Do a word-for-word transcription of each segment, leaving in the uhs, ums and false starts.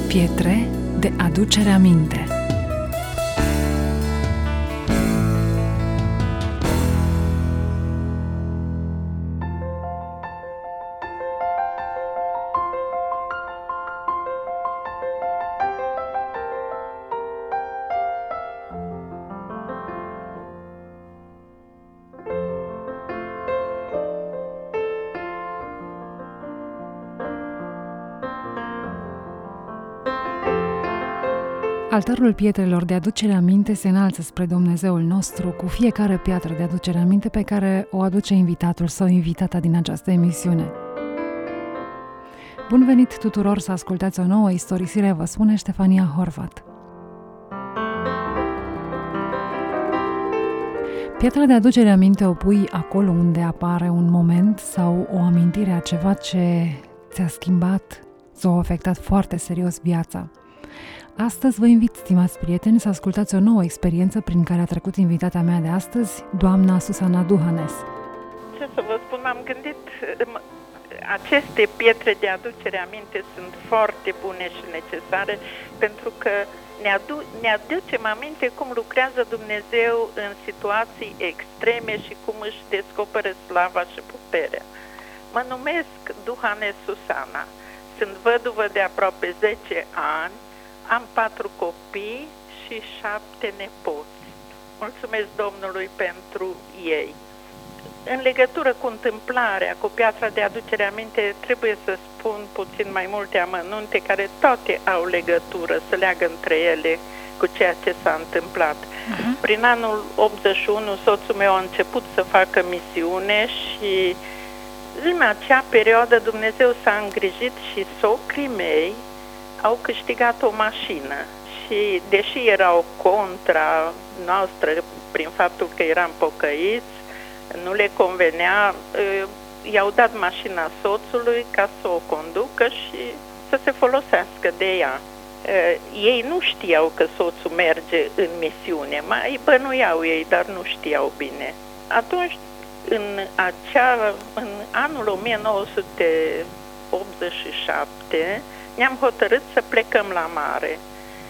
Pietre de aducere aminte. Altarul pietrelor de aducere aminte se înalță spre Dumnezeul nostru cu fiecare piatră de aducere aminte pe care o aduce invitatul sau invitata din această emisiune. Bun venit tuturor să ascultați o nouă istorisire, vă spune Ștefania Horvat. Piatra de aducere aminte o pui acolo unde apare un moment sau o amintire a ceva ce ți-a schimbat sau a afectat foarte serios viața. Astăzi vă invit, stimați prieteni, să ascultați o nouă experiență prin care a trecut invitata mea de astăzi, doamna Susana Duhanes. Ce să vă spun, am gândit, aceste pietre de aducere aminte sunt foarte bune și necesare pentru că ne, adu- ne aducem aminte cum lucrează Dumnezeu în situații extreme și cum își descoperă slava și puterea. Mă numesc Duhanes Susana, sunt văduvă de aproape zece ani, am patru copii și șapte nepoți. Mulțumesc Domnului pentru ei. În legătură cu întâmplarea, cu piatra de aducere aminte, trebuie să spun puțin mai multe amănunte care toate au legătură, să leagă între ele cu ceea ce s-a întâmplat. Uh-huh. Prin anul optzeci și unu, soțul meu a început să facă misiune și în acea perioadă Dumnezeu s-a îngrijit și socrii mei au câștigat o mașină și deși erau contra noastră prin faptul că eram pocăiți, nu le convenea, i-au dat mașina soțului ca să o conducă și să se folosească de ea. Ei nu știau că soțul merge în misiune, mai bănuiau ei, dar nu știau bine. Atunci, în, acea, în anul o mie nouă sute optzeci și șapte, ne-am hotărât să plecăm la mare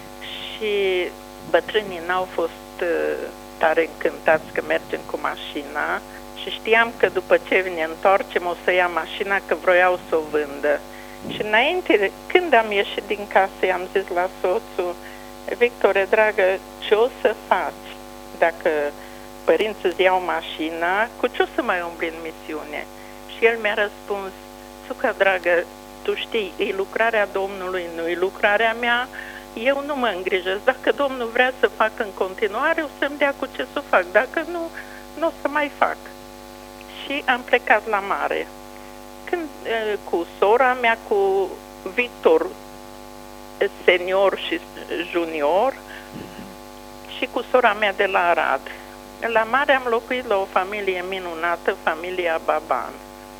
și bătrânii n-au fost uh, tare încântați că mergem cu mașina și știam că după ce ne întoarcem o să ia mașina, că vroiau să o vândă. Și înainte, când am ieșit din casă, i-am zis la soțul: Victore, dragă, ce o să faci dacă părinții îți iau mașina, cu ce o să mai umbli în misiune? Și el mi-a răspuns: Suca, dragă, tu știi, e lucrarea Domnului, nu e lucrarea mea, eu nu mă îngrijesc. Dacă Domnul vrea să fac în continuare, o să-mi dea cu ce să fac, dacă nu, nu o să mai fac. Și am plecat la mare. Când, cu sora mea, cu Victor, senior și junior, și cu sora mea de la Arad. La mare am locuit la o familie minunată, familia Baban.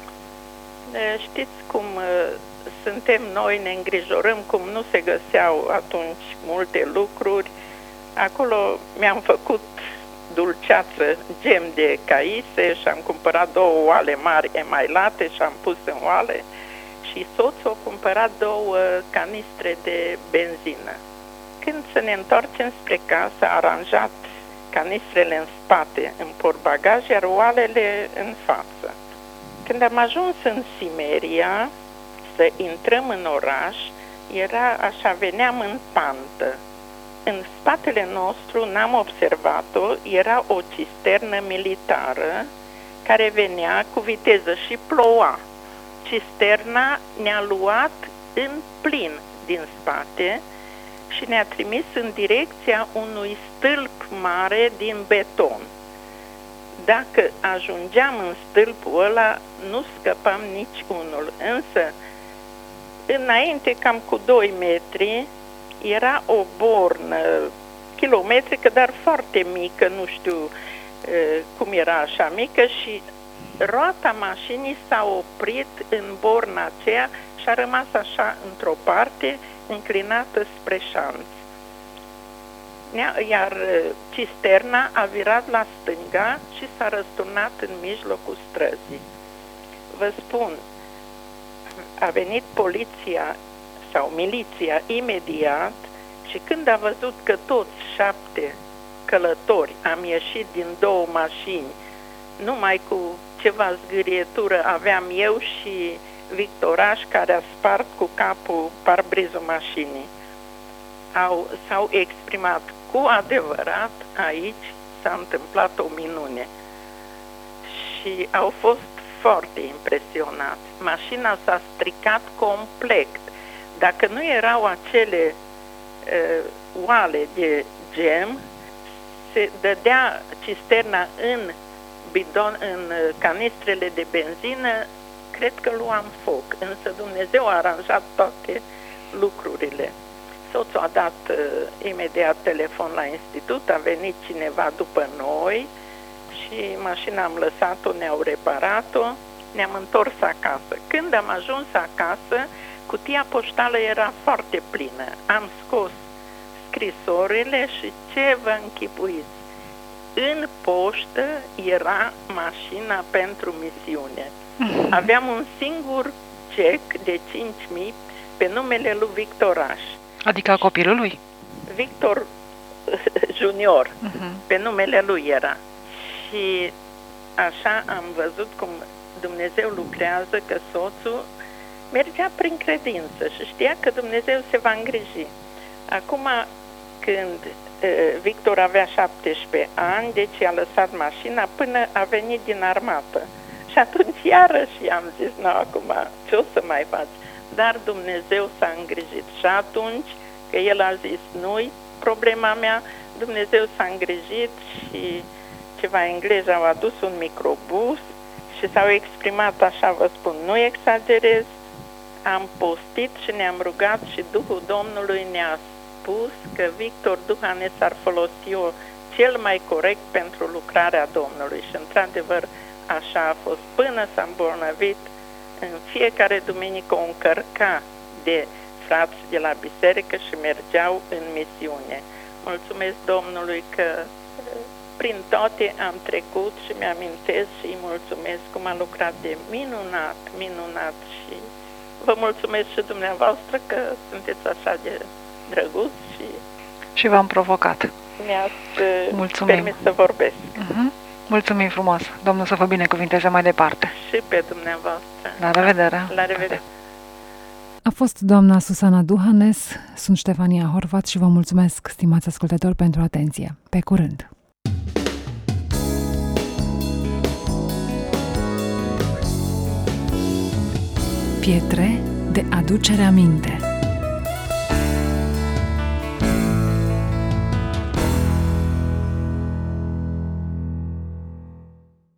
Știți cum suntem noi, ne îngrijorăm cum nu se găseau atunci multe lucruri. Acolo mi-am făcut dulceață, gem de caise și am cumpărat două oale mari emailate și am pus în oale și soțul a cumpărat două canistre de benzină. Când să ne întoarcem spre casă, a aranjat canistrele în spate, în portbagaj, iar oalele în față. Când am ajuns în Simeria, să intrăm în oraș, era așa, veneam în pantă. În spatele nostru, n-am observat-o, era o cisternă militară care venea cu viteză și ploua. Cisterna ne-a luat în plin din spate și ne-a trimis în direcția unui stâlp mare din beton. Dacă ajungeam în stâlpul ăla, nu scăpam nici unul, însă înainte, cam cu doi metri, era o bornă kilometrică, dar foarte mică, nu știu uh, cum era așa mică, și roata mașinii s-a oprit în borna aceea și a rămas așa într-o parte, înclinată spre șanț. Iar cisterna a virat la stânga și s-a răsturnat în mijlocul străzii. Vă spun, a venit poliția sau miliția imediat, și când a văzut că toți șapte călători am ieșit din două mașini, numai cu ceva zgârietură aveam eu și Victoraș, care a spart cu capul parbrizul mașinii. Au, s-au exprimat cu adevărat, aici s-a întâmplat o minune. Și au fost foarte impresionați. Mașina s-a stricat complet. Dacă nu erau acele uh, oale de gem, se dădea cisterna în bidon, în canistrele de benzină, cred că luam foc. Însă Dumnezeu a aranjat toate lucrurile. Soțul a dat uh, imediat telefon la institut, a venit cineva după noi și mașina am lăsat-o, ne-au reparat-o, ne-am întors acasă. Când am ajuns acasă, cutia poștală era foarte plină. Am scos scrisorile și ce vă închipuiți? În poștă era mașina pentru misiune. Aveam un singur cec de cinci mii pe numele lui Victoraș. Adică a copilului? Victor Junior, uh-huh. pe numele lui era. Și așa am văzut cum Dumnezeu lucrează, că soțul mergea prin credință și știa că Dumnezeu se va îngriji. Acum, când uh, Victor avea șaptesprezece ani, deci a lăsat mașina până a venit din armată. Și atunci iarăși am zis, nu, acum ce o să mai faci? Dar Dumnezeu s-a îngrijit și atunci că el a zis, nu-i problema mea, Dumnezeu s-a îngrijit și ceva englezi au adus un microbus și s-au exprimat așa, vă spun, nu exagerez, am postit și ne-am rugat și Duhul Domnului ne-a spus că Victor Duhanes ar folosi o cel mai corect pentru lucrarea Domnului și într-adevăr așa a fost până s-a îmbolnăvit. În fiecare duminică o încărca de frați de la biserică și mergeau în misiune. Mulțumesc Domnului că prin toate am trecut și mi-amintesc și îi mulțumesc cum a lucrat de minunat, minunat și vă mulțumesc și dumneavoastră că sunteți așa de drăguți și... Și v-am provocat. Mi-ați permis să vorbesc. Uh-huh. Mulțumim frumos. Domnul să vă binecuvinteze mai departe. Și pe dumneavoastră. La revedere. La revedere. A fost doamna Susana Duhanes, sunt Ștefania Horvat și vă mulțumesc, stimați ascultători, pentru atenție. Pe curând! Pietre de aducere aminte.